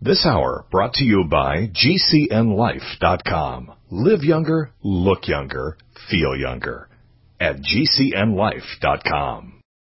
This hour brought to you by GCNLife.com. Live younger, look younger, feel younger. At GCNLife.com.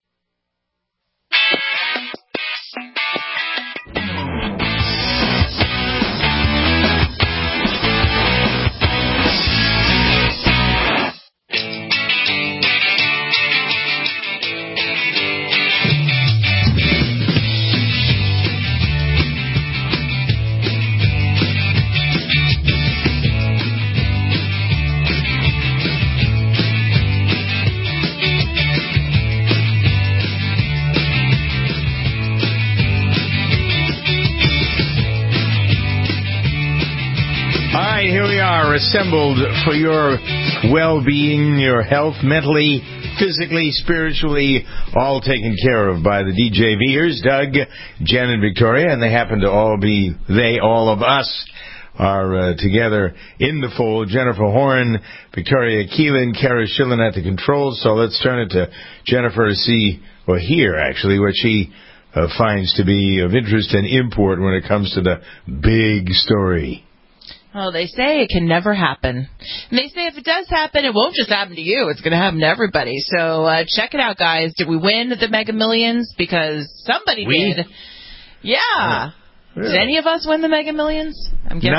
Here we are, assembled for your well-being, your health, mentally, physically, spiritually, all taken care of by the DJ Here's Doug, Jen, and Victoria, and they happen to all be, all of us are together in the fold. Jennifer Horn, Victoria Keelan, Kara Schillen at the controls. So let's turn it to Jennifer to see, or hear actually, what she finds to be of interest and import when it comes to the big story. Well, they say it can never happen. And they say if it does happen, it won't just happen to you. It's going to happen to everybody. So check it out, guys. Did we win the Mega Millions? Because somebody did. Yeah. Really? Did any of us win the Mega Millions? I'm guessing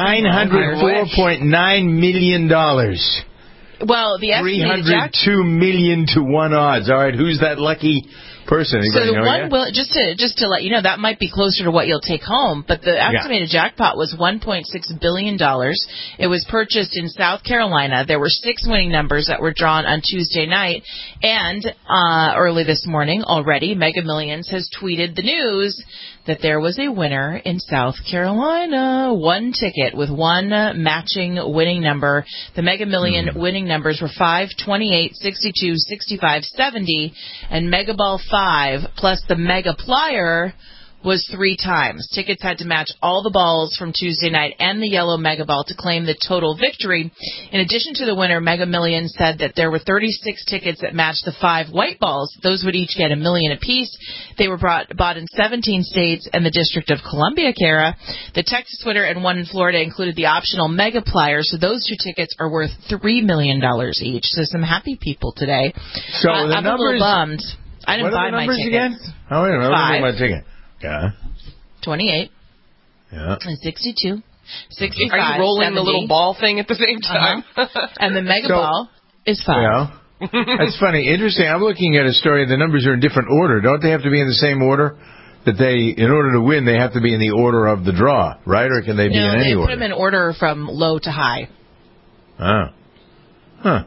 $904.9 million. Well, the estimated $302 million to 1 odds. All right, who's that lucky person? Anybody so the one will just to let you know, that might be closer to what you'll take home, but the estimated jackpot was $1.6 billion. It was purchased in South Carolina. There were 6 winning numbers that were drawn on Tuesday night, and early this morning already, Mega Millions has tweeted the news that there was a winner in South Carolina. 1 ticket with 1 matching winning number. The Mega Million winning numbers were 5, 28, 62, 65, 70, and Mega Ball 5 plus the Mega Plier was 3 times. Tickets had to match all the balls from Tuesday night and the yellow Mega Ball to claim the total victory. In addition to the winner, Mega Millions said that there were 36 tickets that matched the 5 white balls. Those would each get $1 million apiece. They were bought in 17 states and the District of Columbia, Kara. The Texas winner and one in Florida included the optional Mega Plier, so those 2 tickets are worth $3 million each. So some happy people today. So the I'm numbers, a little bummed. I didn't buy my tickets. Again? Oh, wait a minute. 5. My ticket. Yeah. 28. Yeah. 62. 65. Are you rolling 70. the little ball thing at the same time? And the Mega Ball is 5. Yeah. That's funny. Interesting. I'm looking at a story. The numbers are in different order. Don't they have to be in the same order? That in order to win, they have to be in the order of the draw, right? Or can they be in any order? No, they put them in order from low to high. Oh. Huh.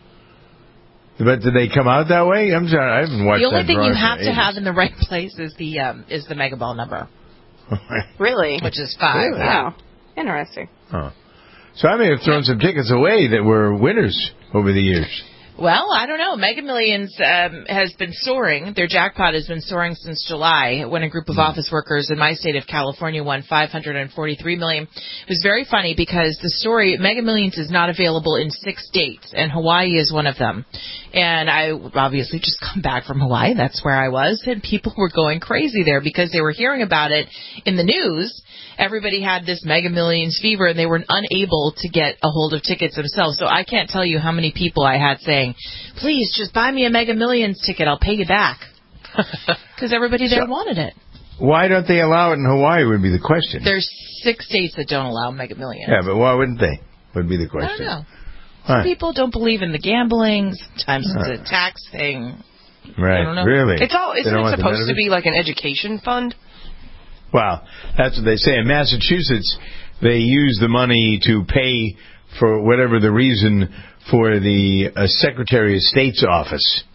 But did they come out that way? I'm sorry, I haven't watched that. The only thing you have ages. to have in the right place is the Mega Ball number. Really? Which is 5. Really? Wow. Interesting. Huh. So I may have thrown some tickets away that were winners over the years. Well, I don't know. Mega Millions has been soaring. Their jackpot has been soaring since July, when a group of office workers in my state of California won $543 million. It was very funny because the story, Mega Millions is not available in 6 states, and Hawaii is one of them. And I obviously just come back from Hawaii. That's where I was. And people were going crazy there because they were hearing about it in the news. Everybody had this Mega Millions fever, and they were unable to get a hold of tickets themselves. So I can't tell you how many people I had saying, please, just buy me a Mega Millions ticket. I'll pay you back. Because everybody there wanted it. Why don't they allow it in Hawaii would be the question. There's 6 states that don't allow Mega Millions. Yeah, but why wouldn't they? Would be the question. I don't know. Some people don't believe in the gambling. Sometimes it's a tax thing. Right, I don't know. really? Isn't it supposed to be like an education fund? Well, that's what they say. In Massachusetts, they use the money to pay for whatever the reason for the Secretary of State's office.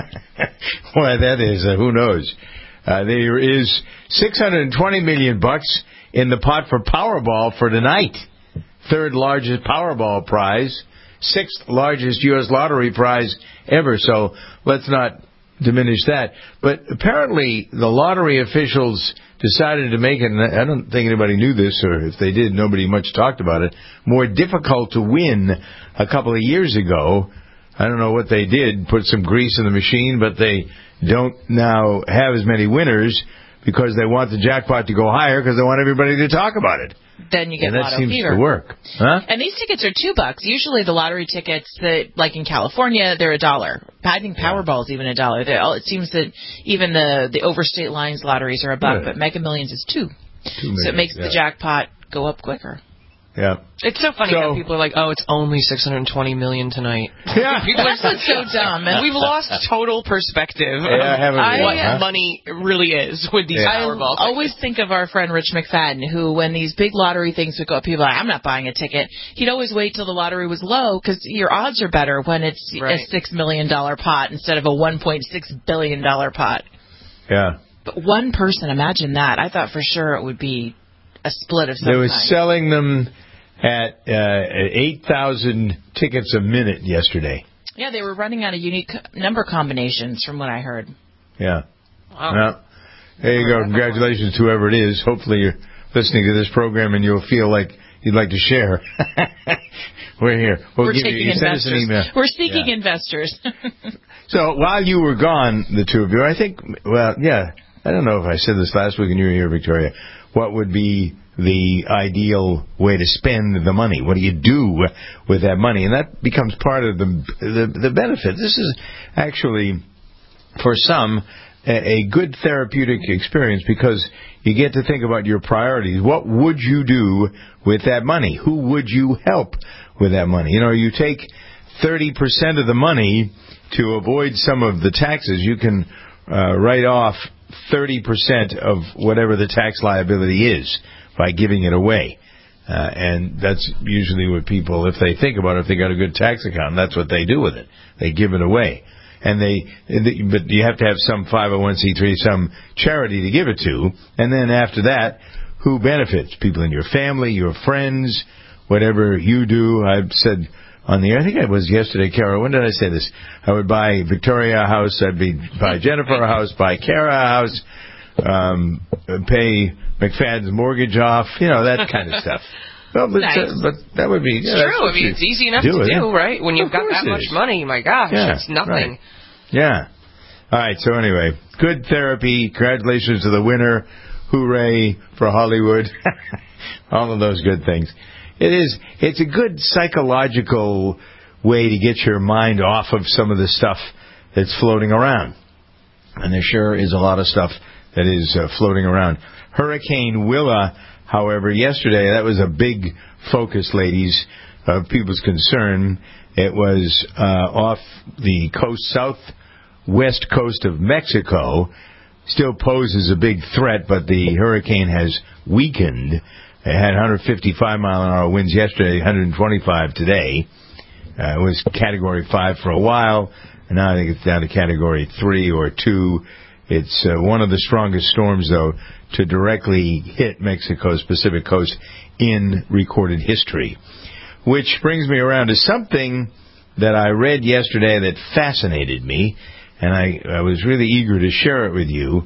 Why that is, who knows? There is $620 million in the pot for Powerball for tonight. 3rd largest Powerball prize, 6th largest U.S. lottery prize ever. So let's not diminish that. But apparently the lottery officials decided to make it, and I don't think anybody knew this, or if they did, nobody much talked about it, more difficult to win a couple of years ago. I don't know what they did, put some grease in the machine, but they don't now have as many winners because they want the jackpot to go higher because they want everybody to talk about it. Then you get and lotto that seems fever. to work. Huh? And these tickets are $2. Usually the lottery tickets, that, like in California, they're $1. I think Powerball's even $1. It seems that even the overstate lines lotteries are $1, but Mega Millions is $2. So it makes the jackpot go up quicker. Yeah. It's so funny how people are like, oh, it's only $620 million tonight. Yeah. People are so dumb. And we've lost total perspective of what money really is with these Powerball tickets. I always think of our friend Rich McFadden, who, when these big lottery things would go up, people are like, I'm not buying a ticket. He'd always wait till the lottery was low because your odds are better when it's a $6 million pot instead of a $1.6 billion pot. Yeah. But one person, imagine that. I thought for sure it would be a split of some kind. They were selling them at 8,000 tickets a minute yesterday. Yeah, they were running out of unique number combinations from what I heard. Yeah. Wow. Well, there you go. Congratulations to whoever it is. Hopefully you're listening to this program and you'll feel like you'd like to share. We're here. We're taking send us an email. We're seeking investors. So while you were gone, the two of you, I think, I don't know if I said this last week and you were here, Victoria, what would be the ideal way to spend the money? What do you do with that money? And that becomes part of the benefit. This is actually, for some, a good therapeutic experience because you get to think about your priorities. What would you do with that money? Who would you help with that money? You know, you take 30% of the money to avoid some of the taxes. You can write off 30% of whatever the tax liability is by giving it away. And that's usually what people, if they think about it, if they got a good tax account, that's what they do with it. They give it away. But you have to have some 501c3, some charity to give it to. And then after that, who benefits? People in your family, your friends, whatever you do. I've said on the air, I think it was yesterday, Kara, when did I say this? I would buy Victoria a house, I'd buy Jennifer a house, buy Kara a house, pay McFadden's mortgage off, that kind of stuff. Well, but, but that would be... It's true. I mean, it's easy enough to do, right? When you've got that much money, my gosh, it's nothing. Right. Yeah. All right, so anyway, good therapy. Congratulations to the winner. Hooray for Hollywood. All of those good things. It's a good psychological way to get your mind off of some of the stuff that's floating around. And there sure is a lot of stuff that is floating around. Hurricane Willa, however, yesterday, that was a big focus, ladies, of people's concern. It was off the coast, southwest coast of Mexico. Still poses a big threat, but the hurricane has weakened. It had 155-mile-an-hour winds yesterday, 125 today. It was Category 5 for a while, and now I think it's down to Category 3 or 2. It's one of the strongest storms, though, to directly hit Mexico's Pacific coast in recorded history. Which brings me around to something that I read yesterday that fascinated me, and I was really eager to share it with you.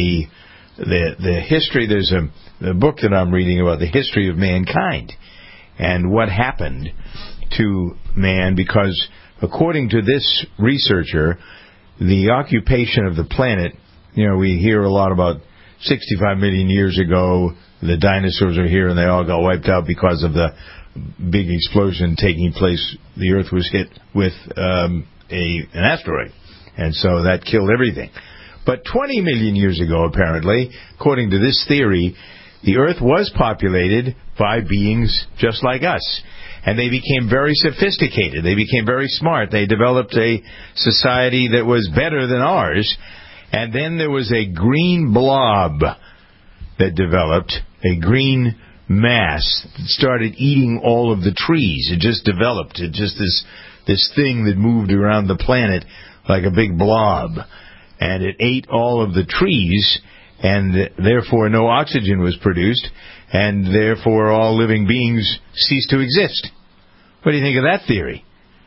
The history, there's a book that I'm reading about the history of mankind and what happened to man, because according to this researcher, the occupation of the planet, we hear a lot about 65 million years ago, the dinosaurs are here and they all got wiped out because of the big explosion taking place. The Earth was hit with an asteroid, and so that killed everything. But 20 million years ago, apparently, according to this theory, the Earth was populated by beings just like us. And they became very sophisticated. They became very smart. They developed a society that was better than ours. And then there was a green blob that developed, a green mass that started eating all of the trees. It just developed. It just this thing that moved around the planet like a big blob. And it ate all of the trees, and therefore no oxygen was produced, and therefore all living beings ceased to exist. What do you think of that theory?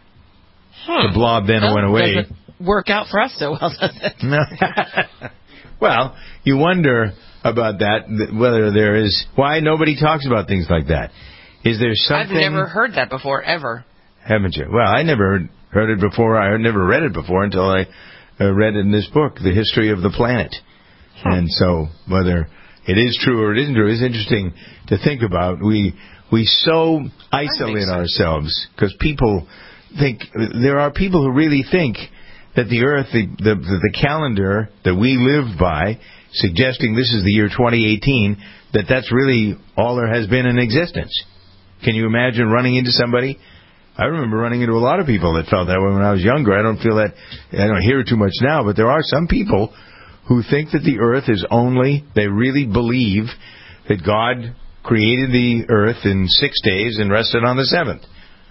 The blob then went away. Doesn't work out for us so well, does it? Well, you wonder about that, whether there is... Why nobody talks about things like that? Is there something... I've never heard that before, ever. Haven't you? Well, I never heard it before. I never read it before until I read it in this book, The History of the Planet. And so whether it is true or it isn't true is interesting to think about. We so isolate ourselves because people think, there are people who really think that the Earth, the calendar that we live by, suggesting this is the year 2018, that's really all there has been in existence. Can you imagine running into somebody? I remember running into a lot of people that felt that way when I was younger. I don't feel that, I don't hear it too much now, but there are some people who think that the Earth is they really believe that God created the Earth in 6 days and rested on the seventh.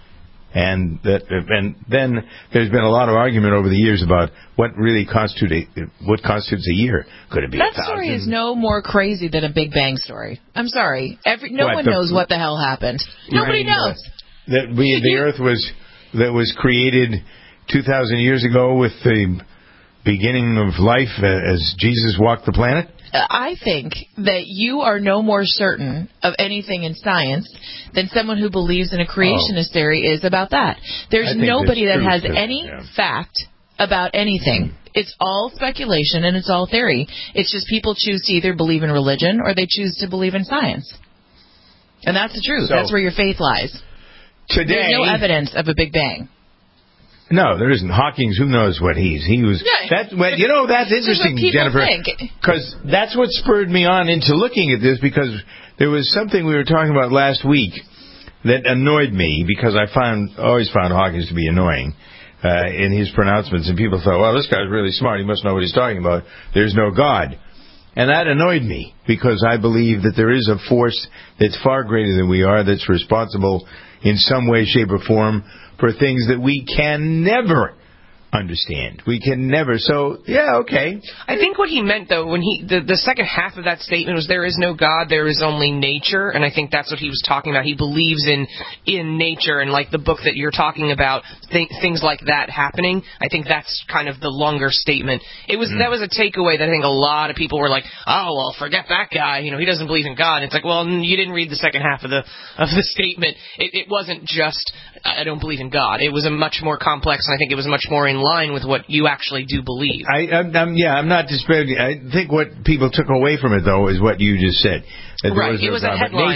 And then there's been a lot of argument over the years about what constitutes a year. Could it be that 1,000? Story is no more crazy than a Big Bang story. I'm sorry. No one knows what the hell happened. Nobody knows. The Earth was created 2,000 years ago with the beginning of life as Jesus walked the planet? I think that you are no more certain of anything in science than someone who believes in a creationist theory is about that. There's nobody that has any fact about anything. It's all speculation and it's all theory. It's just people choose to either believe in religion or they choose to believe in science. And that's the truth. That's where your faith lies. There's no evidence of a Big Bang. No, there isn't. Hawking's, who knows what he was. That's interesting, Jennifer, because that's what spurred me on into looking at this, because there was something we were talking about last week that annoyed me, because I always found Hawkins to be annoying in his pronouncements, and people thought, well, this guy's really smart, he must know what he's talking about. There's no God. And that annoyed me, because I believe that there is a force that's far greater than we are, that's responsible in some way, shape, or form for things that we can never understand. We can never. So, yeah, okay. I think what he meant, though, when the second half of that statement was, there is no God, there is only nature, and I think that's what he was talking about. He believes in nature, and like the book that you're talking about, things like that happening. I think that's kind of the longer statement. That was a takeaway that I think a lot of people were like, oh, well, forget that guy, he doesn't believe in God. It's like, well, you didn't read the second half of the statement. It wasn't just, I don't believe in God. It was a much more complex, and I think it was much more in line with what you actually do believe. I'm not disparaging. I think what people took away from it, though, is what you just said. Right. It was a headline.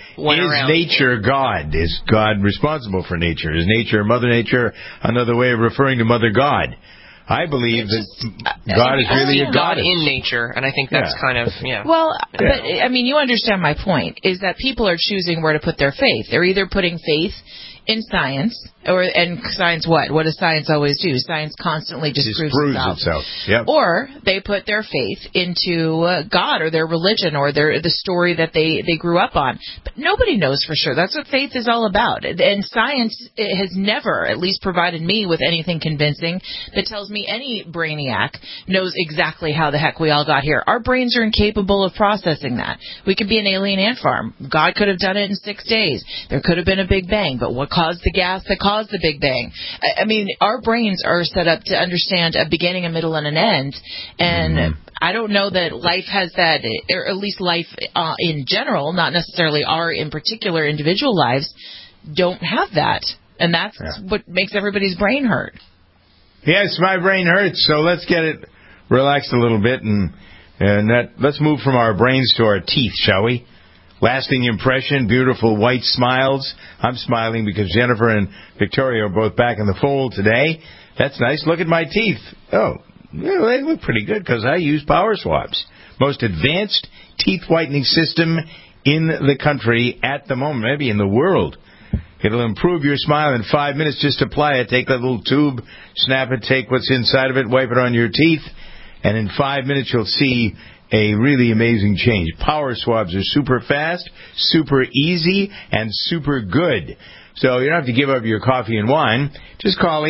Nature God? Is God responsible for nature? Is nature Mother Nature another way of referring to Mother God? I believe that God is really a God in nature, and I think that's kind of, Well, but, you understand my point, is that people are choosing where to put their faith. They're either putting faith in science, and science what? What does science always do? Science constantly disproves itself. Yep. Or they put their faith into God or their religion or the story that they grew up on. But nobody knows for sure. That's what faith is all about. And science has never, at least provided me with anything convincing that tells me any brainiac knows exactly how the heck we all got here. Our brains are incapable of processing that. We could be an alien ant farm. God could have done it in 6 days. There could have been a Big Bang, but what caused the gas that caused the Big Bang? Our brains are set up to understand a beginning, a middle, and an end. And I don't know that life has that, or at least life in general, not necessarily our in particular individual lives, don't have that. And that's what makes everybody's brain hurt. Yes, my brain hurts, so let's get it relaxed a little bit, and let's move from our brains to our teeth, shall we? Lasting impression, beautiful white smiles. I'm smiling because Jennifer and Victoria are both back in the fold today. That's nice. Look at my teeth. Oh, they look pretty good because I use Power Swabs. Most advanced teeth whitening system in the country at the moment, maybe in the world. It'll improve your smile in 5 minutes. Just apply it. Take that little tube, snap it, take what's inside of it, wipe it on your teeth, and in 5 minutes you'll see a really amazing change. Power Swabs are super fast, super easy, and super good. So you don't have to give up your coffee and wine. Just call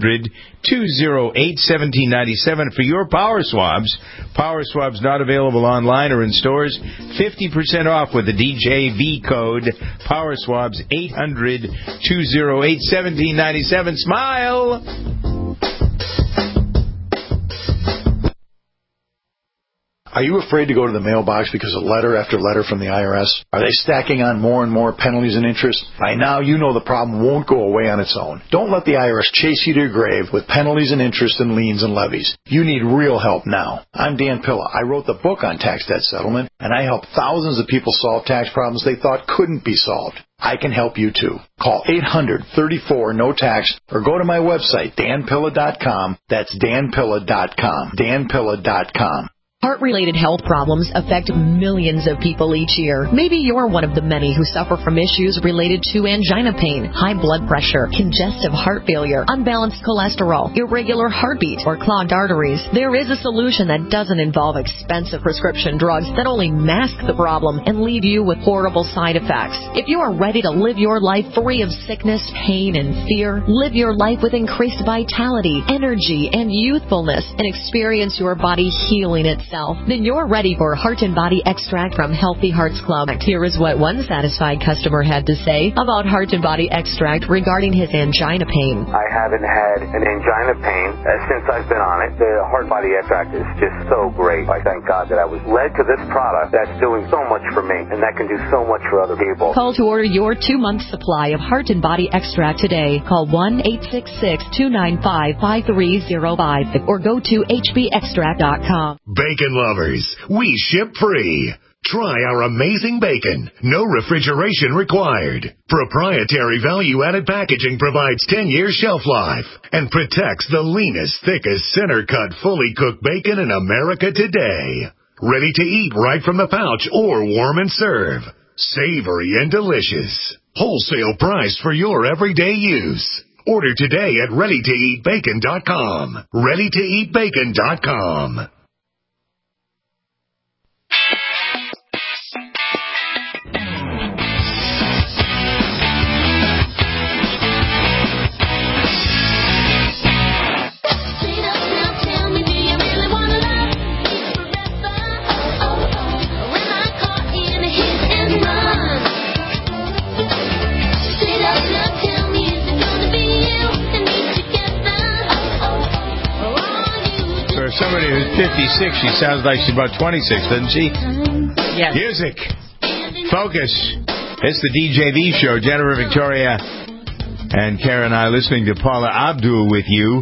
800-208-1797 for your Power Swabs. Power Swabs not available online or in stores. 50% off with the DJV code. Power Swabs, 800-208-1797. Smile! Are you afraid to go to the mailbox because of letter after letter from the IRS? Are they stacking on more and more penalties and interest? By now, you know the problem won't go away on its own. Don't let the IRS chase you to your grave with penalties and interest and liens and levies. You need real help now. I'm Dan Pilla. I wrote the book on tax debt settlement, and I help thousands of people solve tax problems they thought couldn't be solved. I can help you too. Call 800-34-NO-TAX or go to my website, danpilla.com. That's danpilla.com. danpilla.com. Heart-related health problems affect millions of people each year. Maybe you're one of the many who suffer from issues related to angina pain, high blood pressure, congestive heart failure, unbalanced cholesterol, irregular heartbeat, or clogged arteries. There is a solution that doesn't involve expensive prescription drugs that only mask the problem and leave you with horrible side effects. If you are ready to live your life free of sickness, pain, and fear, live your life with increased vitality, energy, and youthfulness, and experience your body healing itself, then you're ready for Heart and Body Extract from Healthy Hearts Club. Here is what one satisfied customer had to say about Heart and Body Extract regarding his angina pain. I haven't had an angina pain since I've been on it. The Heart Body Extract is just so great. I thank God that I was led to this product that's doing so much for me and that can do so much for other people. Call to order your 2-month supply of Heart and Body Extract today. Call 1-866-295-5305 or go to hbextract.com. Bacon lovers, we ship free. Try our amazing bacon. No refrigeration required. Proprietary value-added packaging provides 10 years shelf life and protects the leanest, thickest, center-cut, fully cooked bacon in America today. Ready to eat right from the pouch or warm and serve. Savory and delicious. Wholesale price for your everyday use. Order today at readytoeatbacon.com. readytoeatbacon.com. Somebody who's 56, she sounds like she's about 26, doesn't she? Yes. Music. Focus. It's the DJV show. Jennifer, Victoria, and Karen and I listening to Paula Abdul with you.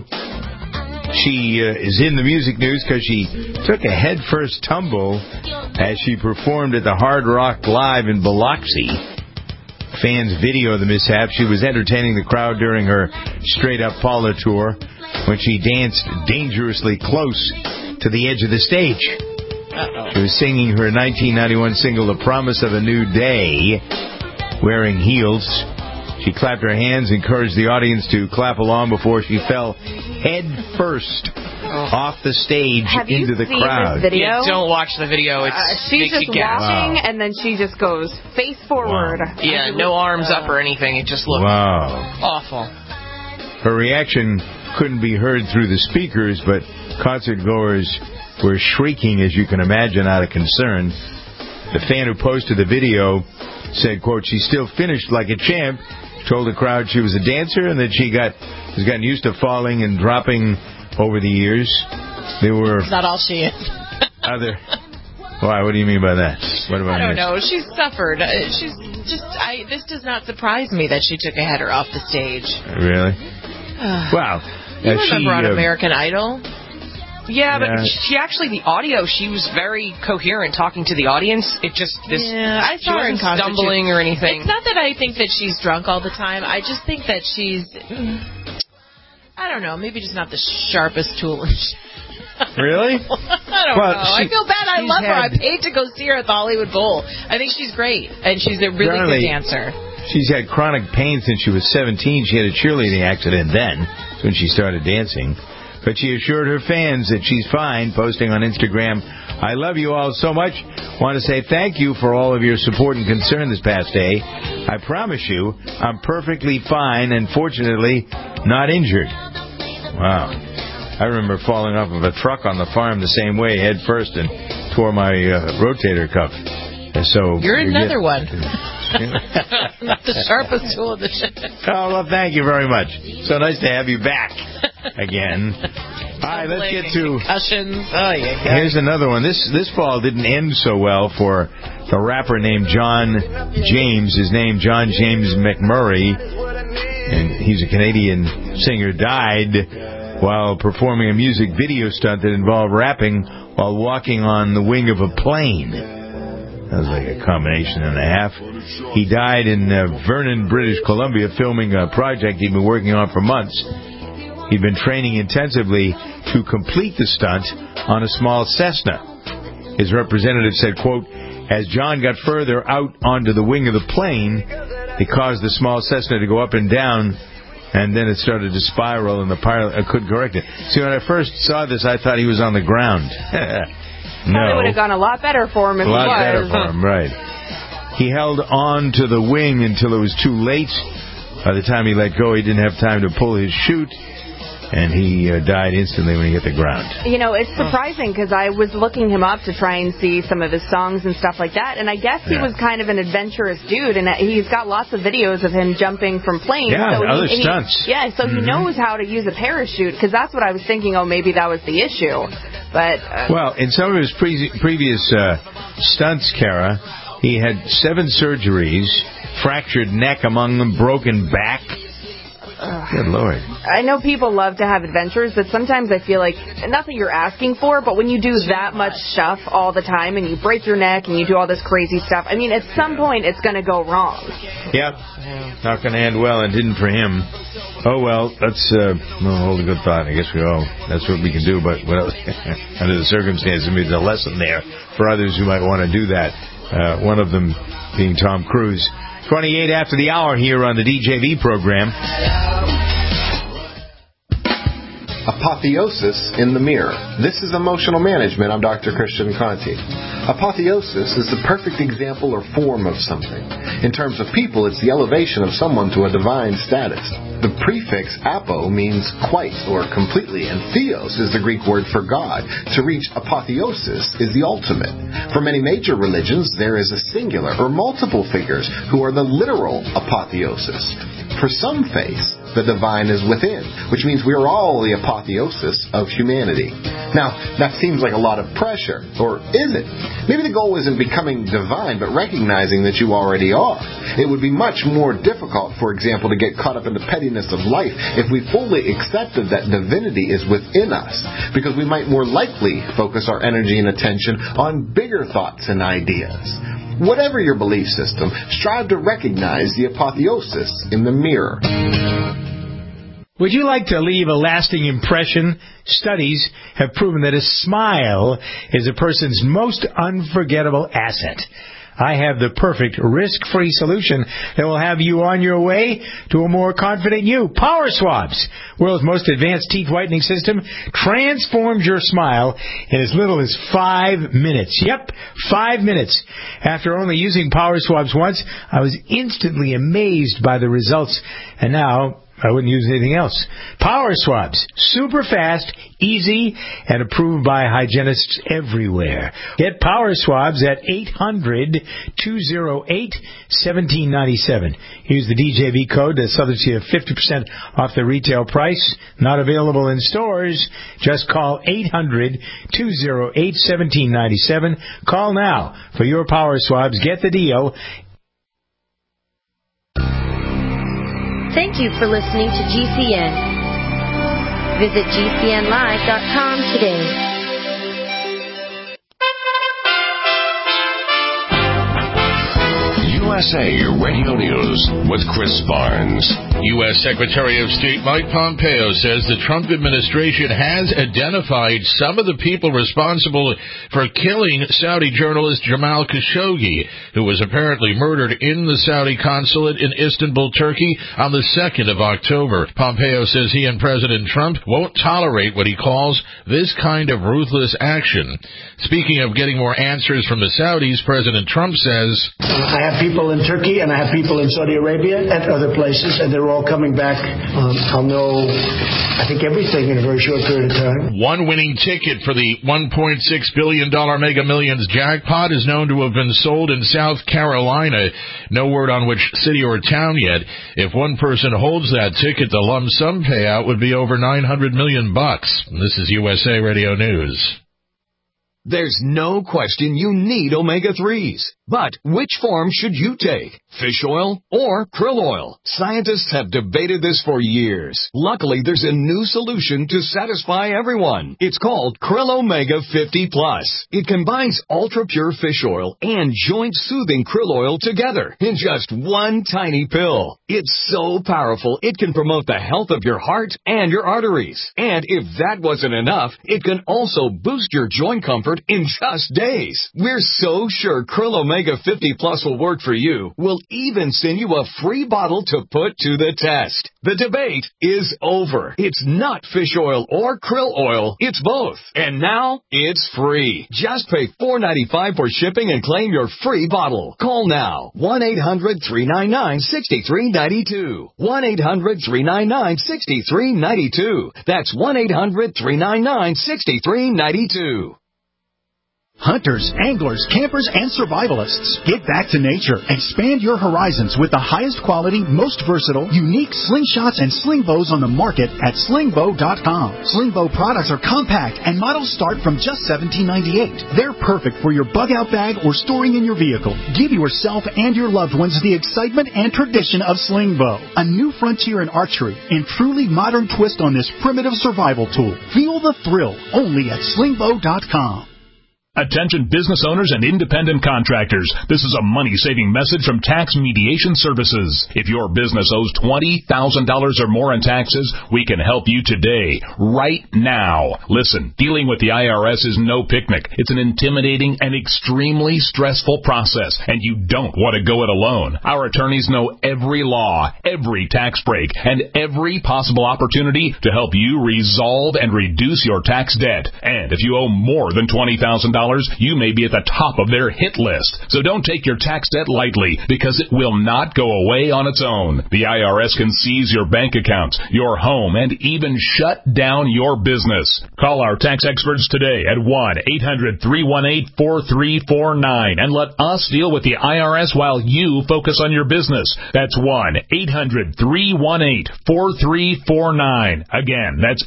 She is in the music news because she took a headfirst tumble as she performed at the Hard Rock Live in Biloxi. Fans video the mishap. She was entertaining the crowd during her Straight Up Paula tour when she danced dangerously close to the edge of the stage. She was singing her 1991 single, The Promise of a New Day, wearing heels. She clapped her hands, encouraged the audience to clap along before she fell head first off the stage into the crowd. This video? Yeah, don't watch the video. She's just walking, and then she just goes face forward. Wow. Yeah, no arms up or anything. It just looked awful. Her reaction couldn't be heard through the speakers, but concert goers were shrieking, as you can imagine, out of concern. The fan who posted the video said, quote, "She still finished like a champ," told the crowd she was a dancer and that she has gotten used to falling and dropping over the years. There were... That's not all she is. Other... Why? What do you mean by that? What about I don't know. She's suffered. This does not surprise me that she took a header off the stage. Really? Wow. You remember on American Idol? Yeah, but she actually, the audio, she was very coherent talking to the audience. It just, I saw her in concert stumbling or anything. It's not that I think that she's drunk all the time. I just think that she's, I don't know, maybe just not the sharpest tool. Really? I don't know. I feel bad. I love her. I paid to go see her at the Hollywood Bowl. I think she's great, and she's a really good dancer. She's had chronic pain since she was 17. She had a cheerleading accident then, when she started dancing. But she assured her fans that she's fine, posting on Instagram, "I love you all so much. Want to say thank you for all of your support and concern this past day. I promise you, I'm perfectly fine and fortunately not injured." Wow. I remember falling off of a truck on the farm the same way, head first, and tore my rotator cuff. And so you're another one. Not the sharpest tool in the shed. Oh, well, thank you very much. So nice to have you back again. All right, let's get to concussions. Here's another one. This fall didn't end so well for the rapper named John James. His name, John James McMurray, and he's a Canadian singer, died while performing a music video stunt that involved rapping while walking on the wing of a plane. That was like a combination and a half. He died in Vernon, British Columbia, filming a project he'd been working on for months. He'd been training intensively to complete the stunt on a small Cessna. His representative said, quote, as John got further out onto the wing of the plane, it caused the small Cessna to go up and down, and then it started to spiral, and the pilot couldn't correct it. See, when I first saw this, I thought he was on the ground. No. Probably would have gone a lot better for him if he was. A lot better for him, right. He held on to the wing until it was too late. By the time he let go, he didn't have time to pull his chute, and he died instantly when he hit the ground. You know, it's surprising because I was looking him up to try and see some of his songs and stuff like that, and I guess he was kind of an adventurous dude, and he's got lots of videos of him jumping from planes. Yeah, so other stunts. So he knows how to use a parachute, because that's what I was thinking, maybe that was the issue. But well, in some of his previous stunts, Kara, he had 7 surgeries, fractured neck among them, broken back. Good Lord. I know people love to have adventures, but sometimes I feel like, not that you're asking for, but when you do that much stuff all the time and you break your neck and you do all this crazy stuff, I mean, at some point it's going to go wrong. Yep. Not going to end well, and didn't for him. Oh, well, that's hold a good thought. I guess that's what we can do, but under the circumstances, there's a lesson there for others who might want to do that. One of them being Tom Cruise. 28 after the hour here on the DJV program. Apotheosis in the mirror. This is emotional management. I'm Dr. Christian Conti. Apotheosis is the perfect example or form of something. In terms of people, it's the elevation of someone to a divine status. The prefix apo means quite or completely, and theos is the Greek word for God. To reach apotheosis is the ultimate. For many major religions, there is a singular or multiple figures who are the literal apotheosis. For some faiths, the divine is within, which means we are all the apotheosis of humanity. Now, that seems like a lot of pressure, or is it? Maybe the goal isn't becoming divine, but recognizing that you already are. It would be much more difficult, for example, to get caught up in the pettiness of life if we fully accepted that divinity is within us, because we might more likely focus our energy and attention on bigger thoughts and ideas. Whatever your belief system, strive to recognize the apotheosis in the mirror. Would you like to leave a lasting impression? Studies have proven that a smile is a person's most unforgettable asset. I have the perfect risk-free solution that will have you on your way to a more confident you. Power Swabs, world's most advanced teeth whitening system, transforms your smile in as little as 5 minutes. Yep, 5 minutes. After only using Power Swabs once, I was instantly amazed by the results, and now I wouldn't use anything else. Power Swabs. Super fast, easy, and approved by hygienists everywhere. Get Power Swabs at 800-208-1797. Use the DJV code that subjects you 50% off the retail price. Not available in stores. Just call 800-208-1797. Call now for your Power Swabs. Get the deal. Thank you for listening to GCN. Visit GCNlive.com today. USA Radio News with Chris Barnes. U.S. Secretary of State Mike Pompeo says the Trump administration has identified some of the people responsible for killing Saudi journalist Jamal Khashoggi, who was apparently murdered in the Saudi consulate in Istanbul, Turkey, on the 2nd of October. Pompeo says he and President Trump won't tolerate what he calls this kind of ruthless action. Speaking of getting more answers from the Saudis, President Trump says, I have people in Turkey and I have people in Saudi Arabia and other places, and they're all coming back. I'll know, I think, everything in a very short period of time. One winning ticket for the $1.6 billion Mega Millions jackpot is known to have been sold in South Carolina. No word on which city or town yet. If one person holds that ticket, the lump sum payout would be over $900 million. This is USA Radio News. There's no question you need omega-3s. But which form should you take? Fish oil or krill oil? Scientists have debated this for years. Luckily, there's a new solution to satisfy everyone. It's called Krill Omega 50 Plus. It combines ultra-pure fish oil and joint-soothing krill oil together in just one tiny pill. It's so powerful, it can promote the health of your heart and your arteries. And if that wasn't enough, it can also boost your joint comfort in just days. We're so sure Krill Omega 50 Plus will work for you. We'll even send you a free bottle to put to the test. The debate is over. It's not fish oil or krill oil. It's both. And now it's free. Just pay $4.95 for shipping and claim your free bottle. Call now. 1-800-399-6392. 1-800-399-6392. That's 1-800-399-6392. Hunters, anglers, campers, and survivalists. Get back to nature. Expand your horizons with the highest quality, most versatile, unique slingshots and sling bows on the market at slingbow.com. Slingbow products are compact and models start from just $17.98. They're perfect for your bug-out bag or storing in your vehicle. Give yourself and your loved ones the excitement and tradition of Slingbow, a new frontier in archery and truly modern twist on this primitive survival tool. Feel the thrill only at slingbow.com. Attention business owners and independent contractors. This is a money-saving message from Tax Mediation Services. If your business owes $20,000 or more in taxes, we can help you today, right now. Listen, dealing with the IRS is no picnic. It's an intimidating and extremely stressful process, and you don't want to go it alone. Our attorneys know every law, every tax break, and every possible opportunity to help you resolve and reduce your tax debt. And if you owe more than $20,000, you may be at the top of their hit list. So don't take your tax debt lightly, because it will not go away on its own. The IRS can seize your bank accounts, your home, and even shut down your business. Call our tax experts today at 1-800-318-4349 and let us deal with the IRS while you focus on your business. That's 1-800-318-4349. Again, that's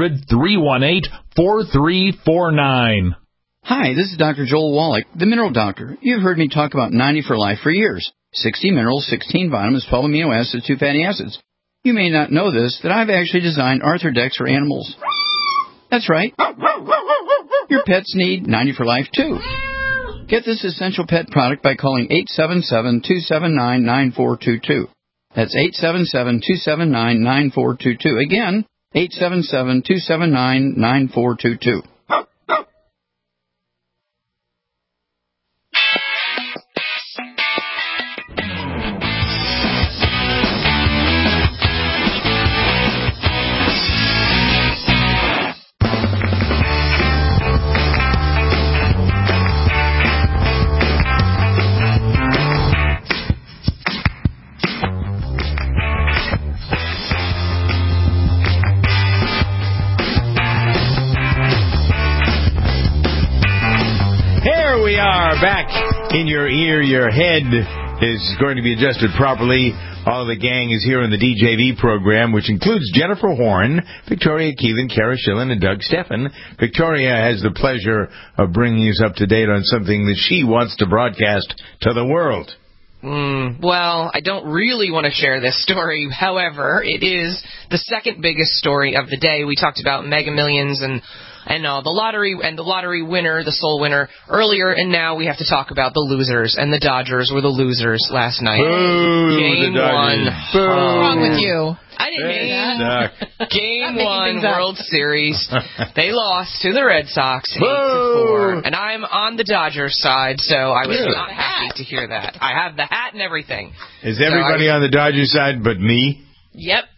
800-318-4349. Hi, this is Dr. Joel Wallach, the Mineral Doctor. You've heard me talk about 90 for Life for years. 60 minerals, 16 vitamins, 12 amino acids, 2 fatty acids. You may not know this, that I've actually designed Arthrodex for animals. That's right. Your pets need 90 for Life, too. Get this essential pet product by calling 877-279-9422. That's 877-279-9422. Again, 877-279-9422. Back in your ear, your head is going to be adjusted properly. All of the gang is here on the DJV program, which includes Jennifer Horn, Victoria Keelan, Kara Schillen, and Doug Steffen. Victoria has the pleasure of bringing us up to date on something that she wants to broadcast to the world. Well, I don't really want to share this story. However, it is the second biggest story of the day. We talked about Mega Millions and the lottery and the lottery winner, the sole winner, earlier, and now we have to talk about the losers, and the Dodgers were the losers last night. Boo, Game one. What's wrong with you? I didn't mean that. Game one World Series. They lost to the Red Sox 8-4, and I'm on the Dodgers side, so I was not happy to hear that. I have the hat and everything. Is everybody on the Dodgers side but me? Yep.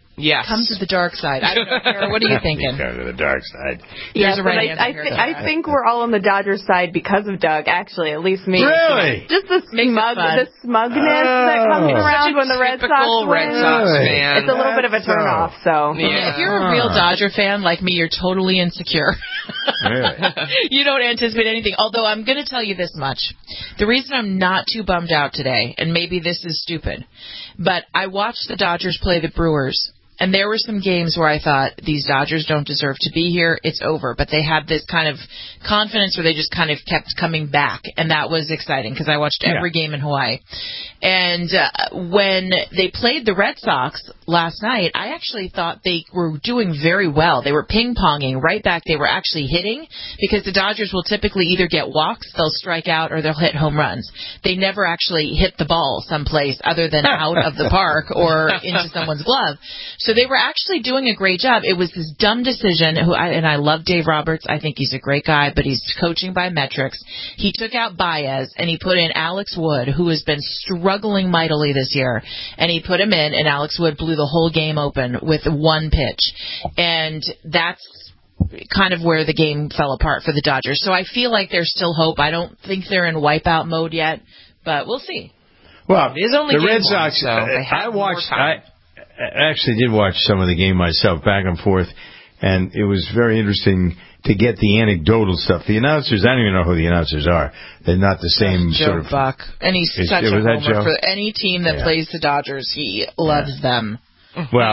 Yes. Come to the dark side. I don't know, Kara, what are you thinking? Come to the dark side. Yes, a right I think we're all on the Dodgers side because of Doug, actually, at least me. Really? Just the smugness that comes around when the Red Sox win. Red Sox fan. It's a little bit of a turnoff, so. Yeah. If you're a real Dodger fan like me, you're totally insecure. Really? You don't anticipate anything. Although I'm going to tell you this much. The reason I'm not too bummed out today, and maybe this is stupid, but I watched the Dodgers play the Brewers. And there were some games where I thought, these Dodgers don't deserve to be here. It's over. But they had this kind of confidence where they just kind of kept coming back. And that was exciting because I watched every game in Hawaii. And when they played the Red Sox last night, I actually thought they were doing very well. They were ping-ponging right back. They were actually hitting because the Dodgers will typically either get walks, they'll strike out, or they'll hit home runs. They never actually hit the ball someplace other than out of the park or into someone's glove. So they were actually doing a great job. It was this dumb decision, and I love Dave Roberts. I think he's a great guy, but he's coaching by metrics. He took out Baez, and he put in Alex Wood, who has been struggling mightily this year. And he put him in, and Alex Wood blew the whole game open with one pitch. And that's kind of where the game fell apart for the Dodgers. So I feel like there's still hope. I don't think they're in wipeout mode yet, but we'll see. Well, it is only the Red one, Sox, so I actually did watch some of the game myself, back and forth, and it was very interesting to get the anecdotal stuff. The announcers, I don't even know who the announcers are. They're not the same Joe sort of... Buck. And he's such a homer Joe? for any team that plays the Dodgers. He loves them. Well,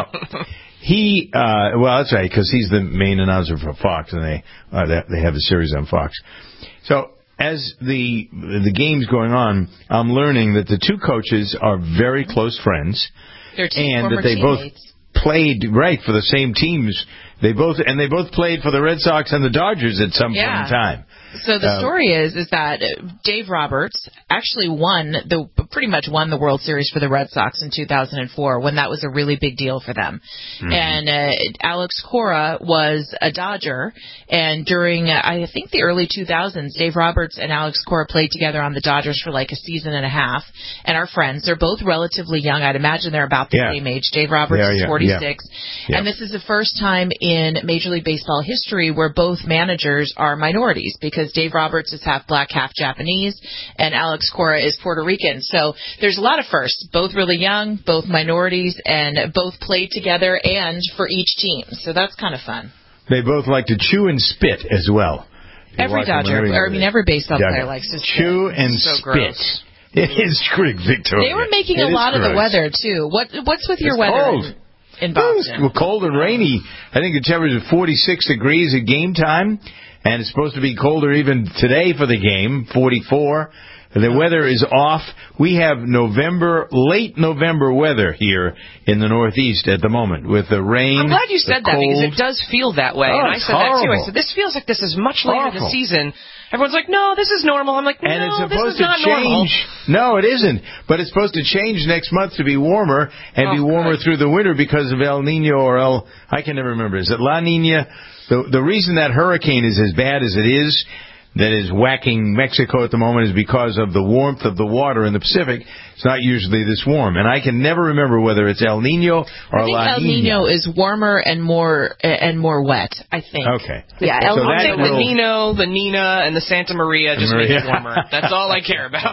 that's right, because he's the main announcer for Fox, and they have the series on Fox. So as the game's going on, I'm learning that the two coaches are very close friends. And that they both played for the same teams. They both played for the Red Sox and the Dodgers at some point in time. So the story is that Dave Roberts actually pretty much won the World Series for the Red Sox in 2004 when that was a really big deal for them. Mm-hmm. And Alex Cora was a Dodger, and during I think the early 2000s, Dave Roberts and Alex Cora played together on the Dodgers for like a season and a half, and are friends. They're both relatively young. I'd imagine they're about the same age. Dave Roberts is 46, and this is the first time in Major League Baseball history where both managers are minorities, because Dave Roberts is half black, half Japanese, and Alex Cora is Puerto Rican. So there's a lot of firsts, both really young, both minorities, and both played together and for each team. So that's kind of fun. They both like to chew and spit as well. Every Dodger, every baseball player likes to chew and spit. Gross. It is great, Victoria. They were making a lot of the weather, too. What's with your weather? Cold. In Boston. It was cold and rainy. I think the temperature is 46 degrees at game time, and it's supposed to be colder even today for the game, 44. The weather is off. We have late November weather here in the Northeast at the moment with the rain. I'm glad you said that because it does feel that way. Oh, and I said that too. I said, this feels like this is much later this season. Everyone's like, no, this is normal. I'm like, no, and it's supposed this is not to change. Normal. No, it isn't. But it's supposed to change next month to be warmer and be warmer through the winter because of El Nino or I can never remember. Is it La Nina? The reason that hurricane is as bad as it is, that is whacking Mexico at the moment, is because of the warmth of the water in the Pacific. It's not usually this warm. And I can never remember whether it's El Nino or La Nina. I think El Nino is warmer and more wet, I think. Okay. Yeah, El Nino, the Nino, the Nina, and the Santa Maria just make it warmer. That's all I care about.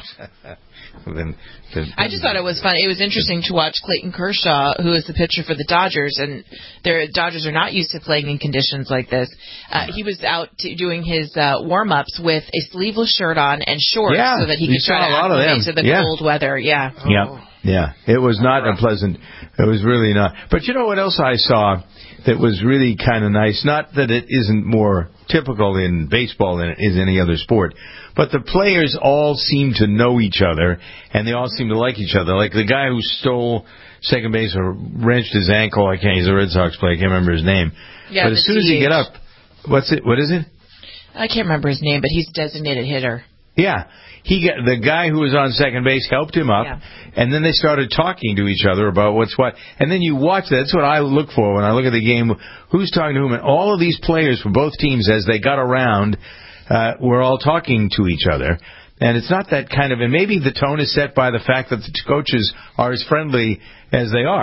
I just thought it was fun. It was interesting to watch Clayton Kershaw, who is the pitcher for the Dodgers, and the Dodgers are not used to playing in conditions like this. He was out doing his warm-ups with a sleeveless shirt on and shorts so that he could try to acclimate to the cold weather. Yeah. Yeah. It was not unpleasant. It was really not. But you know what else I saw that was really kind of nice? Not that it isn't more typical in baseball than it is any other sport, but the players all seem to know each other, and they all seem to like each other. Like the guy who stole second base or wrenched his ankle, he's a Red Sox player, I can't remember his name. Yeah, but as soon as you get up, what is it? I can't remember his name, but he's a designated hitter. Yeah. The guy who was on second base helped him up, and then they started talking to each other about what's what. And then you watch that. That's what I look for when I look at the game. Who's talking to whom? And all of these players from both teams, as they got around, were all talking to each other. And it's not that kind of, and maybe the tone is set by the fact that the coaches are as friendly as they are.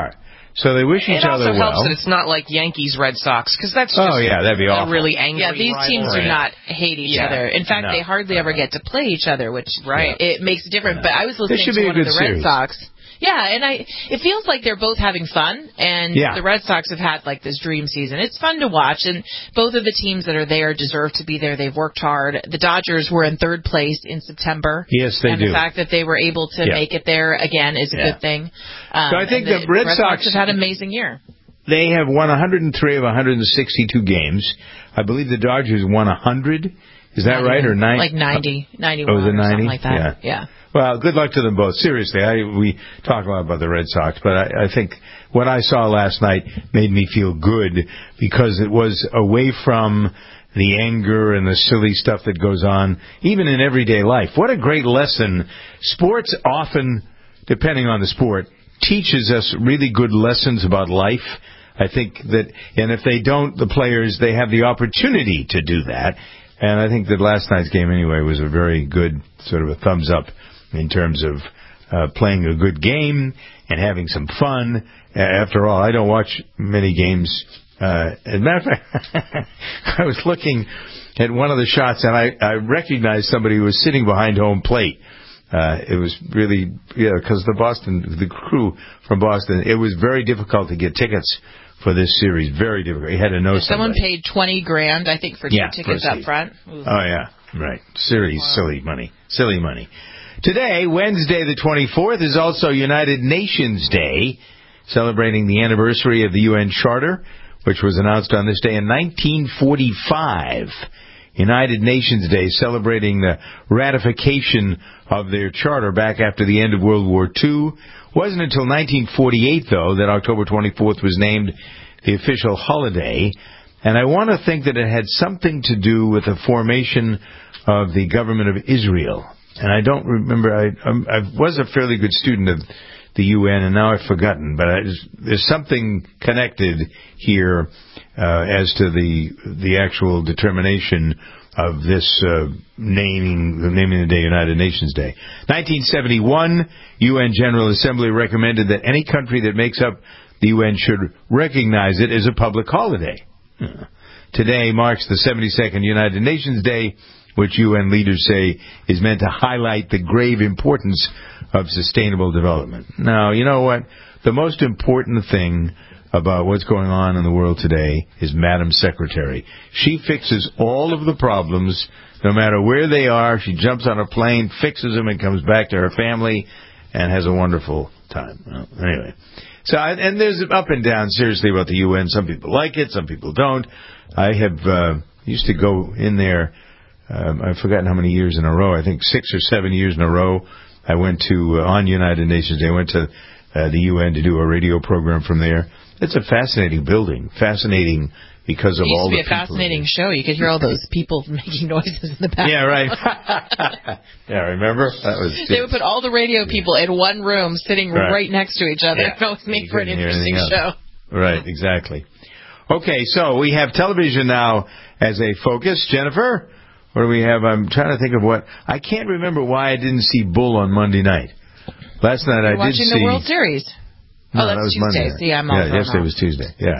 So they wish each other well. It also helps that it's not like Yankees Red Sox, because that's just that'd be awful. A really angry Yeah, these teams do not hate each other. In fact, they hardly ever get to play each other, which it makes it different. But I was listening to one of the Red Sox. Yeah, and it feels like they're both having fun, and the Red Sox have had like this dream season. It's fun to watch, and both of the teams that are there deserve to be there. They've worked hard. The Dodgers were in third place in September. Yes, they do. And the fact that they were able to make it there again is a good thing. So I think the Red Sox have had an amazing year. They have won 103 of 162 games. I believe the Dodgers won 100. Is that right? Or 90? Like 90, 91 was it 90? or something like that. Yeah. Well, good luck to them both. Seriously, we talk a lot about the Red Sox, but I think what I saw last night made me feel good because it was away from the anger and the silly stuff that goes on, even in everyday life. What a great lesson. Sports often, depending on the sport, teaches us really good lessons about life. I think that, and if they don't, the players, they have the opportunity to do that. And I think that last night's game anyway was a very good sort of a thumbs up in terms of playing a good game and having some fun. After all, I don't watch many games. As a matter of fact, I was looking at one of the shots, and I recognized somebody who was sitting behind home plate. It was really, because the crew from Boston, it was very difficult to get tickets for this series. Very difficult. You had to know someone paid $20,000, I think, for two tickets up front. Ooh. Oh, yeah. Right. Silly money. Silly money. Today, Wednesday the 24th, is also United Nations Day, celebrating the anniversary of the UN Charter, which was announced on this day in 1945. United Nations Day, celebrating the ratification of their charter back after the end of World War II. Wasn't until 1948, though, that October 24th was named the official holiday. And I want to think that it had something to do with the formation of the government of Israel. And I don't remember, I was a fairly good student of the UN, and now I've forgotten, but there's something connected here as to the actual determination of this naming the day United Nations Day. 1971, UN General Assembly recommended that any country that makes up the UN should recognize it as a public holiday. Today marks the 72nd United Nations Day, which UN leaders say is meant to highlight the grave importance of sustainable development. Now, you know what? The most important thing about what's going on in the world today is Madam Secretary. She fixes all of the problems, no matter where they are. She jumps on a plane, fixes them, and comes back to her family and has a wonderful time. Well, anyway. So, and there's up and down, seriously, about the UN. Some people like it, some people don't. I have used to go in there, I've forgotten how many years in a row, I think 6 or 7 years in a row. I went to, on United Nations Day, I went to the UN to do a radio program from there. It's a fascinating building. Fascinating because of all the people. It used to be a fascinating show. You could hear all those people making noises in the background. Yeah, right. Yeah, remember? They would put all the radio people in one room sitting right next to each other. It always made for an interesting show. Right, exactly. Okay, so we have television now as a focus. Jennifer, what do we have? I'm trying to think of what. I can't remember why I didn't see Bull on Monday night. Last night I did see. Watching the World Series. No, that's that was Tuesday. Monday. See, I'm all yesterday was Tuesday. Yeah.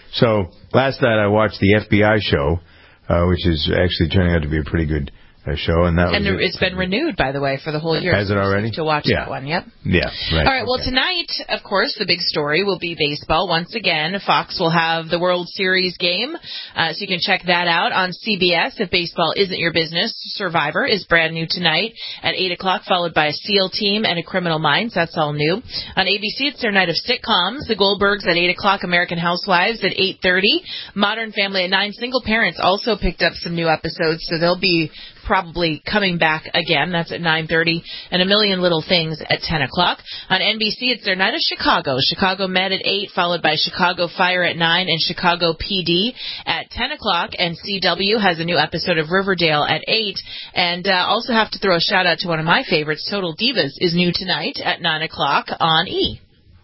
So last night I watched the FBI show, which is actually turning out to be a pretty good show, and it's been renewed, by the way, for the whole year. Has it already? To watch that one, yep. Yeah, right. All right, well, tonight, of course, the big story will be baseball. Once again, Fox will have the World Series game, so you can check that out on CBS. If baseball isn't your business, Survivor is brand new tonight at 8 o'clock, followed by a SEAL Team and a Criminal Minds. That's all new. On ABC, it's their night of sitcoms. The Goldbergs at 8 o'clock, American Housewives at 8:30, Modern Family at 9. Single Parents also picked up some new episodes, so they'll be probably coming back again. That's at 9:30, and A Million Little Things at 10 o'clock. On NBC, it's their night of Chicago. Chicago Med at 8, followed by Chicago Fire at 9, and Chicago PD at 10 o'clock. And CW has a new episode of Riverdale at 8. And also have to throw a shout-out to one of my favorites, Total Divas, is new tonight at 9 o'clock on E!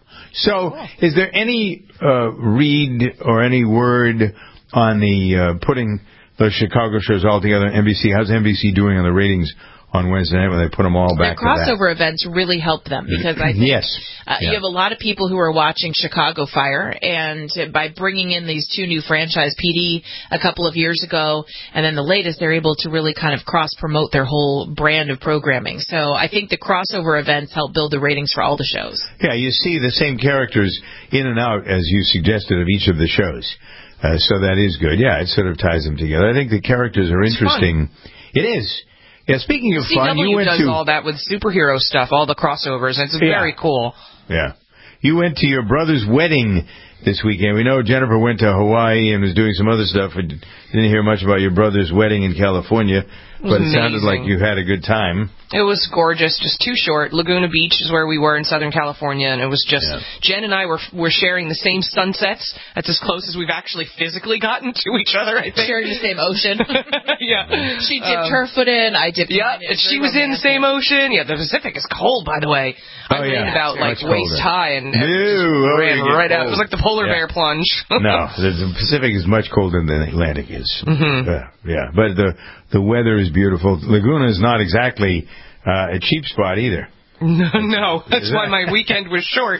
So, is there any read or any word on the putting the Chicago shows all together on NBC? How's NBC doing on the ratings on Wednesday night when they put them all back Their crossover events really help them because I think you have a lot of people who are watching Chicago Fire, and by bringing in these two new franchise PD a couple of years ago, and then the latest, they're able to really kind of cross-promote their whole brand of programming. So I think the crossover events help build the ratings for all the shows. Yeah, you see the same characters in and out, as you suggested, of each of the shows. So that is good. Yeah, it sort of ties them together. I think the characters are interesting. It is. Yeah, speaking of fun, you went does to all that with superhero stuff, all the crossovers. It's very cool. Yeah. You went to your brother's wedding this weekend. We know Jennifer went to Hawaii and was doing some other stuff. We didn't hear much about your brother's wedding in California, but it sounded like you had a good time. It was gorgeous, just too short. Laguna Beach is where we were in Southern California, and it was just, Jen and I were sharing the same sunsets. That's as close as we've actually physically gotten to each other, I think. Sharing the same ocean. Yeah. She dipped her foot in, I dipped mine in. She was in the same ocean. Yeah, the Pacific is cold, by the way. I ran about waist high and ran right out. It was like the polar bear plunge. No, the Pacific is much colder than the Atlantic is. But the weather is beautiful. Laguna is not exactly a cheap spot either. No, that's why my weekend was short.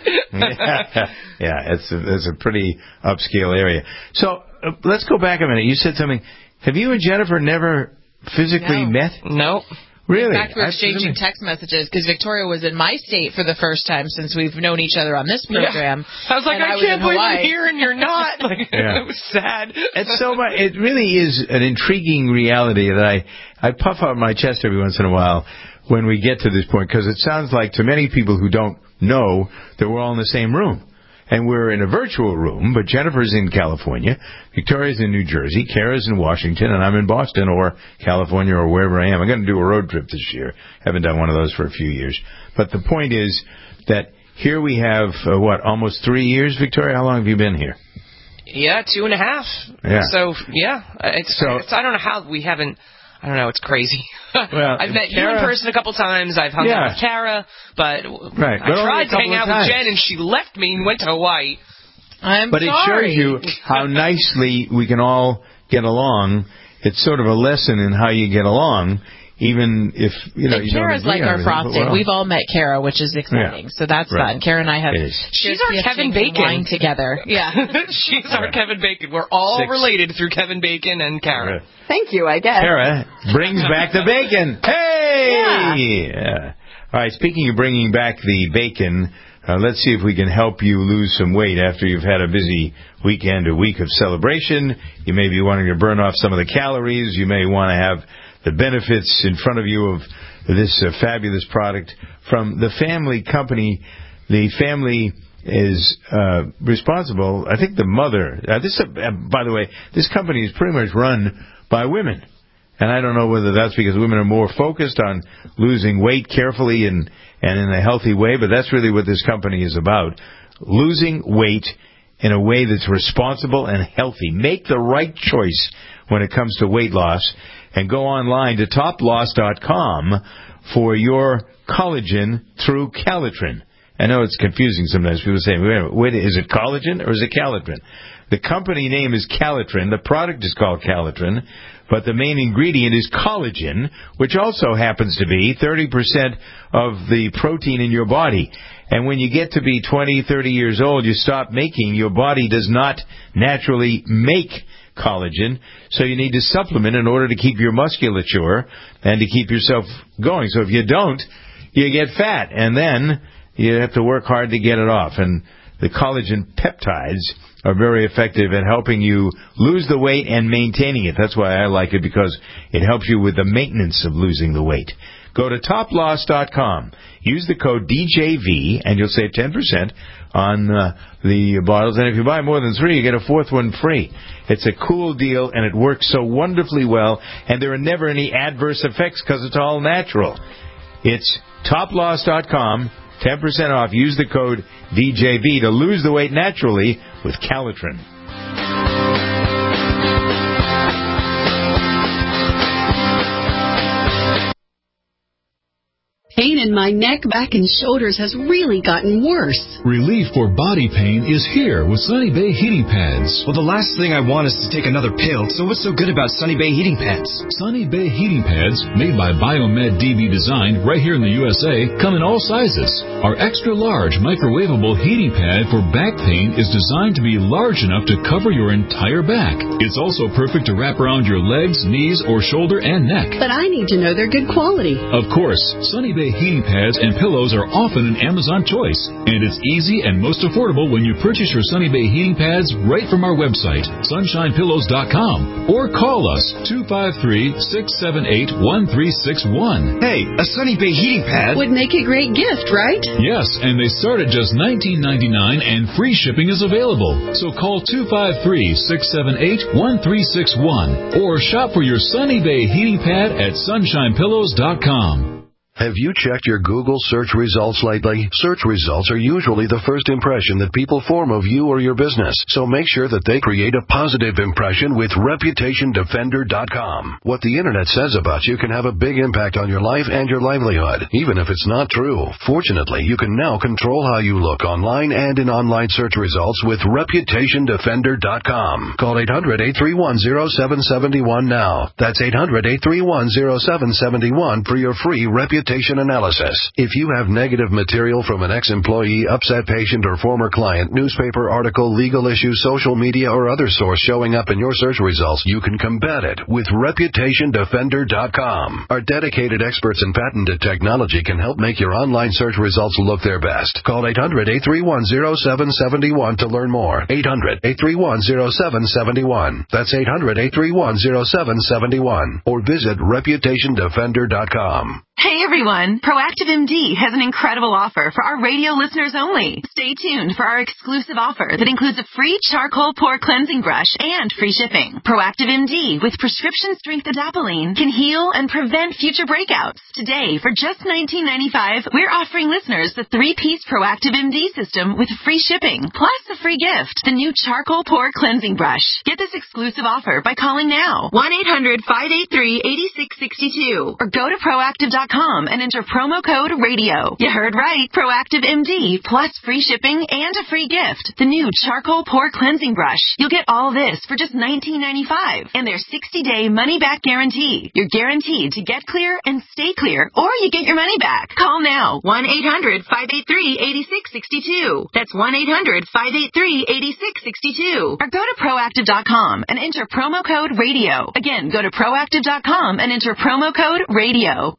It's a pretty upscale area. So let's go back a minute. You said something. Have you and Jennifer never physically met? No. Really? In fact, we're exchanging text messages because Victoria was in my state for the first time since we've known each other on this program. Yeah. I was like, I can't believe you're here and you're not. It was sad. It's so much. It really is an intriguing reality that I puff out my chest every once in a while when we get to this point, because it sounds like to many people who don't know that we're all in the same room. And we're in a virtual room, but Jennifer's in California, Victoria's in New Jersey, Kara's in Washington, and I'm in Boston or California or wherever I am. I'm going to do a road trip this year. Haven't done one of those for a few years. But the point is that here we have, almost 3 years, Victoria? How long have you been here? Yeah, 2.5. Yeah. So, it's I don't know how we haven't... I don't know, it's crazy. Well, I've met you in person a couple times. I've hung out with Kara, but I tried to hang out with Jen, and she left me and went to Hawaii. But it shows you how nicely we can all get along. It's sort of a lesson in how you get along, even if you don't Kara's agree like on our everything, frosting. We've all met Kara, which is exciting. So that's fun. Kara and I have she's our Kevin Bacon wine together. Yeah, she's our Kevin Bacon. We're all related through Kevin Bacon and Kara. Thank you, I guess. Kara brings back the bacon. Hey! Yeah. All right, speaking of bringing back the bacon, let's see if we can help you lose some weight after you've had a busy weekend, a week of celebration. You may be wanting to burn off some of the calories. You may want to have the benefits in front of you of this fabulous product from the family company. The family is responsible. I think the mother. By the way, this company is pretty much run by women, and I don't know whether that's because women are more focused on losing weight carefully and in a healthy way, but that's really what this company is about: losing weight in a way that's responsible and healthy. Make the right choice when it comes to weight loss, and go online to toploss.com for your collagen through Calitrin. I know it's confusing sometimes. People say, wait, is it collagen or is it Calitrin? The company name is Calitrin. The product is called Calitrin, but the main ingredient is collagen, which also happens to be 30% of the protein in your body. And when you get to be 20, 30 years old, you stop making. Your body does not naturally make collagen, so you need to supplement in order to keep your musculature and to keep yourself going. So if you don't, you get fat, and then you have to work hard to get it off. And the collagen peptides are very effective at helping you lose the weight and maintaining it. That's why I like it, because it helps you with the maintenance of losing the weight. Go to toploss.com. Use the code DJV, and you'll save 10% on the bottles. And if you buy more than 3, you get a fourth one free. It's a cool deal, and it works so wonderfully well. And there are never any adverse effects because it's all natural. It's toploss.com. 10% off. Use the code DJV to lose the weight naturally with Calitrin. Pain and my neck, back, and shoulders has really gotten worse. Relief for body pain is here with Sunny Bay heating pads. Well, the last thing I want is to take another pill, so what's so good about Sunny Bay heating pads? Sunny Bay heating pads, made by Biomed DB Design right here in the USA, come in all sizes. Our extra large microwavable heating pad for back pain is designed to be large enough to cover your entire back. It's also perfect to wrap around your legs, knees, or shoulder and neck. But I need to know they're good quality. Of course, Sunny Bay heating pads and pillows are often an Amazon choice, and it's easy and most affordable when you purchase your Sunny Bay heating pads right from our website, sunshinepillows.com, or call us 253-678-1361. Hey, a Sunny Bay heating pad would make a great gift, right? Yes, and they start at just $19.99 and free shipping is available. So call 253-678-1361 or shop for your Sunny Bay heating pad at sunshinepillows.com. Have you checked your Google search results lately? Search results are usually the first impression that people form of you or your business, so make sure that they create a positive impression with ReputationDefender.com. What the Internet says about you can have a big impact on your life and your livelihood, even if it's not true. Fortunately, you can now control how you look online and in online search results with ReputationDefender.com. Call 800-831-0771 now. That's 800-831-0771 for your free reputation analysis. If you have negative material from an ex-employee, upset patient, or former client, newspaper article, legal issue, social media, or other source showing up in your search results, you can combat it with ReputationDefender.com. Our dedicated experts in patented technology can help make your online search results look their best. Call 800-831-0771 to learn more. 800-831-0771. That's 800-831-0771. Or visit ReputationDefender.com. Hey everyone, Proactive MD has an incredible offer for our radio listeners only. Stay tuned for our exclusive offer that includes a free charcoal pore cleansing brush and free shipping. Proactive MD with prescription strength adapalene can heal and prevent future breakouts. Today, for just $19.95, we're offering listeners the 3-piece Proactive MD system with free shipping, plus a free gift, the new charcoal pore cleansing brush. Get this exclusive offer by calling now, 1-800-583-8662, or go to Proactive.com and enter promo code RADIO. You heard right. Proactive MD plus free shipping and a free gift. The new charcoal pore cleansing brush. You'll get all this for just $19.95 and their 60-day money-back guarantee. You're guaranteed to get clear and stay clear, or you get your money back. Call now. 1-800-583-8662. That's 1-800-583-8662. Or go to Proactive.com and enter promo code RADIO. Again, go to Proactive.com and enter promo code RADIO.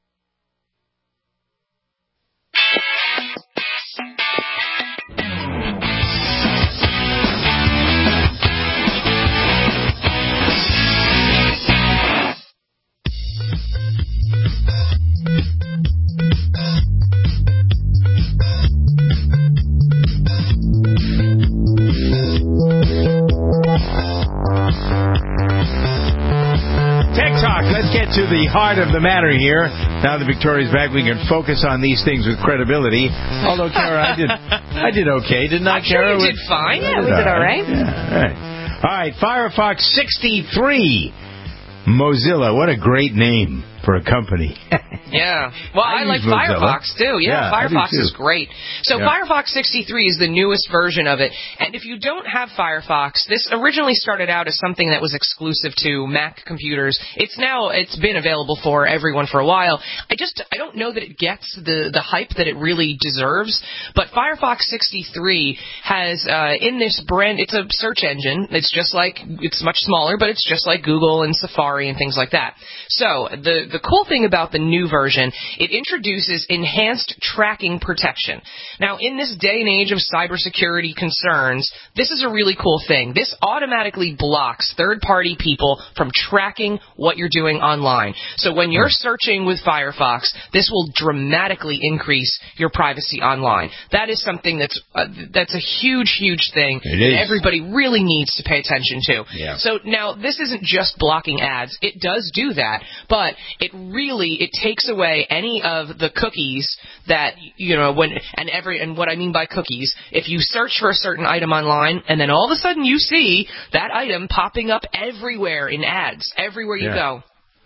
Let's get to the heart of the matter here. Now that Victoria's back, we can focus on these things with credibility. Although, Kara, I did okay, didn't I, Kara? I'm sure you did fine. Yeah, we did all right. Yeah, all right, Firefox 63. Mozilla, what a great name for a company. Yeah. Well, I like Mozilla. Firefox, too. Yeah, Firefox is great. So Yeah. Firefox 63 is the newest version of it. And if you don't have Firefox, this originally started out as something that was exclusive to Mac computers. It's been available for everyone for a while. I don't know that it gets the hype that it really deserves. But Firefox 63 has, in this brand, it's a search engine. It's much smaller, but it's just like Google and Safari and things like that. So the cool thing about the new version, it introduces enhanced tracking protection. Now, in this day and age of cybersecurity concerns, this is a really cool thing. This automatically blocks third-party people from tracking what you're doing online. So when you're searching with Firefox, this will dramatically increase your privacy online. That is something that's a huge, huge thing that everybody really needs to pay attention to. Yeah. So now, this isn't just blocking ads. It does do that, but it takes away any of the cookies that, and what I mean by cookies, if you search for a certain item online and then all of a sudden you see that item popping up everywhere in ads, everywhere you go.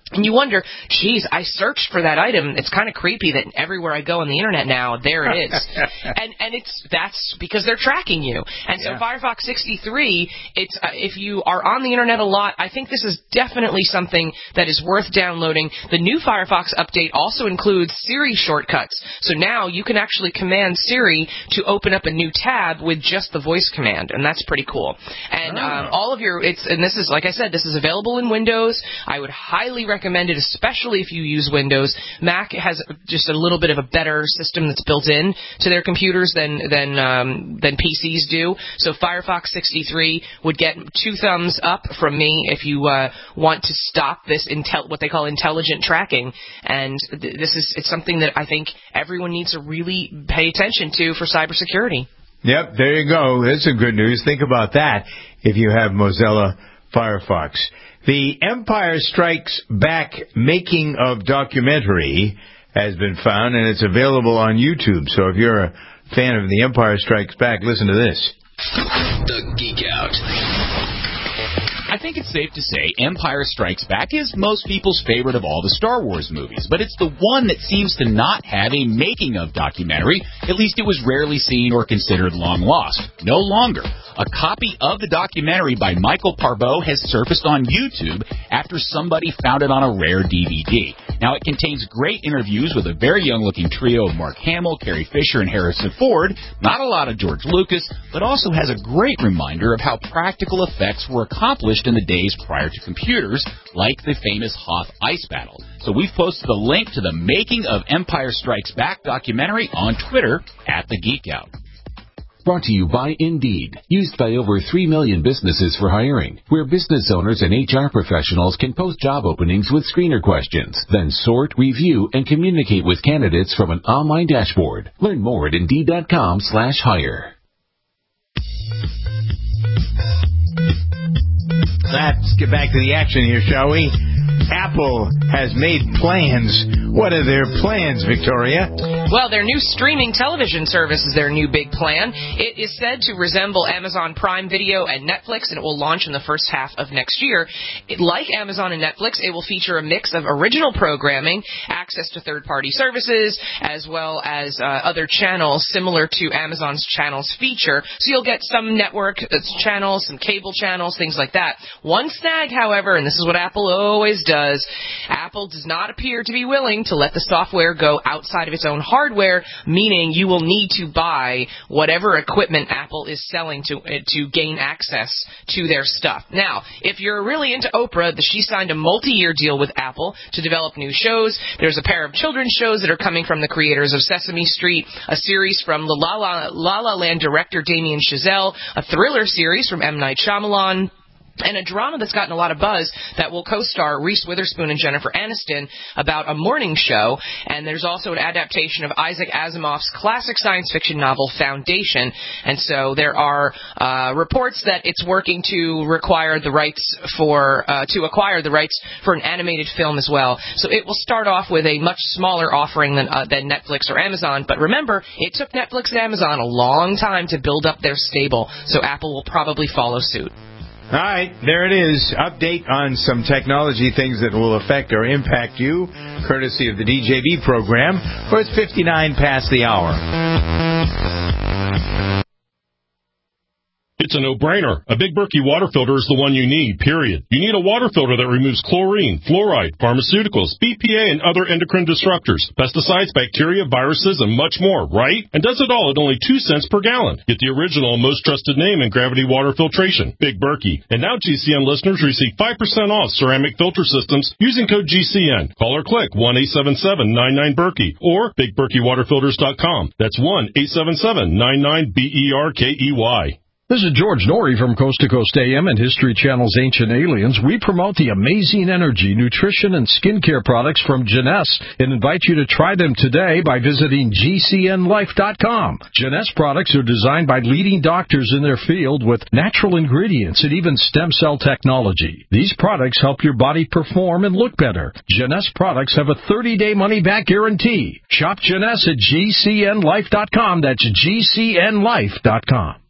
And you wonder, geez, I searched for that item. It's kind of creepy that everywhere I go on the internet now, there it is. and that's because they're tracking you. And so Firefox 63, it's if you are on the internet a lot, I think this is definitely something that is worth downloading. The new Firefox update also includes Siri shortcuts. So now you can actually command Siri to open up a new tab with just the voice command, and that's pretty cool. And all of your, and this is, like I said, this is available in Windows. I would highly recommend it, especially if you use Windows. Mac has just a little bit of a better system that's built in to their computers than PCs do. So Firefox 63 would get 2 thumbs up from me if you want to stop this what they call intelligent tracking. And it's something that I think everyone needs to really pay attention to for cybersecurity. Yep, there you go. That's some good news. Think about that if you have Mozilla Firefox. The Empire Strikes Back making of documentary has been found, and it's available on YouTube. So if you're a fan of The Empire Strikes Back, listen to this. The Geek Out. I think it's safe to say Empire Strikes Back is most people's favorite of all the Star Wars movies, but it's the one that seems to not have a making-of documentary. At least it was rarely seen or considered long lost. No longer. A copy of the documentary by Michael Parbo has surfaced on YouTube after somebody found it on a rare DVD. Now, it contains great interviews with a very young-looking trio of Mark Hamill, Carrie Fisher, and Harrison Ford. Not a lot of George Lucas, but also has a great reminder of how practical effects were accomplished in the days prior to computers, like the famous Hoth ice battle. So we've posted a link to the Making of Empire Strikes Back documentary on Twitter @TheGeekOut. Brought to you by Indeed, used by over 3 million businesses for hiring, where business owners and HR professionals can post job openings with screener questions, then sort, review, and communicate with candidates from an online dashboard. Learn more at Indeed.com/hire. Let's get back to the action here, shall we? Apple has made plans. What are their plans, Victoria? Well, their new streaming television service is their new big plan. It is said to resemble Amazon Prime Video and Netflix, and it will launch in the first half of next year. Like Amazon and Netflix, it will feature a mix of original programming, access to third-party services, as well as other channels similar to Amazon's channels feature. So you'll get some network channels, some cable channels, things like that. One snag, however, and this is what Apple always does, Apple does not appear to be willing to let the software go outside of its own hardware, meaning you will need to buy whatever equipment Apple is selling to gain access to their stuff. Now, if you're really into Oprah, she signed a multi-year deal with Apple to develop new shows. There's a pair of children's shows that are coming from the creators of Sesame Street, a series from the La La Land director Damien Chazelle, a thriller series from M. Night Shyamalan, and a drama that's gotten a lot of buzz that will co-star Reese Witherspoon and Jennifer Aniston about a morning show. And there's also an adaptation of Isaac Asimov's classic science fiction novel Foundation. And so there are reports that it's working to acquire the rights for an animated film as well. So it will start off with a much smaller offering than Netflix or Amazon. But remember, it took Netflix and Amazon a long time to build up their stable. So Apple will probably follow suit. All right, there it is. Update on some technology things that will affect or impact you, courtesy of the DJB program, where it's 59 past the hour. It's a no-brainer. A Big Berkey water filter is the one you need, period. You need a water filter that removes chlorine, fluoride, pharmaceuticals, BPA, and other endocrine disruptors, pesticides, bacteria, viruses, and much more, right? And does it all at only 2 cents per gallon. Get the original and most trusted name in gravity water filtration, Big Berkey. And now GCN listeners receive 5% off ceramic filter systems using code GCN. Call or click 1-877-99-BERKEY or BigBerkeyWaterFilters.com. That's 1-877-99-BERKEY. This is George Norrie from Coast to Coast AM and History Channel's Ancient Aliens. We promote the amazing energy, nutrition, and skincare products from Jeunesse and invite you to try them today by visiting GCNLife.com. Jeunesse products are designed by leading doctors in their field with natural ingredients and even stem cell technology. These products help your body perform and look better. Jeunesse products have a 30-day money-back guarantee. Shop Jeunesse at GCNLife.com. That's GCNLife.com.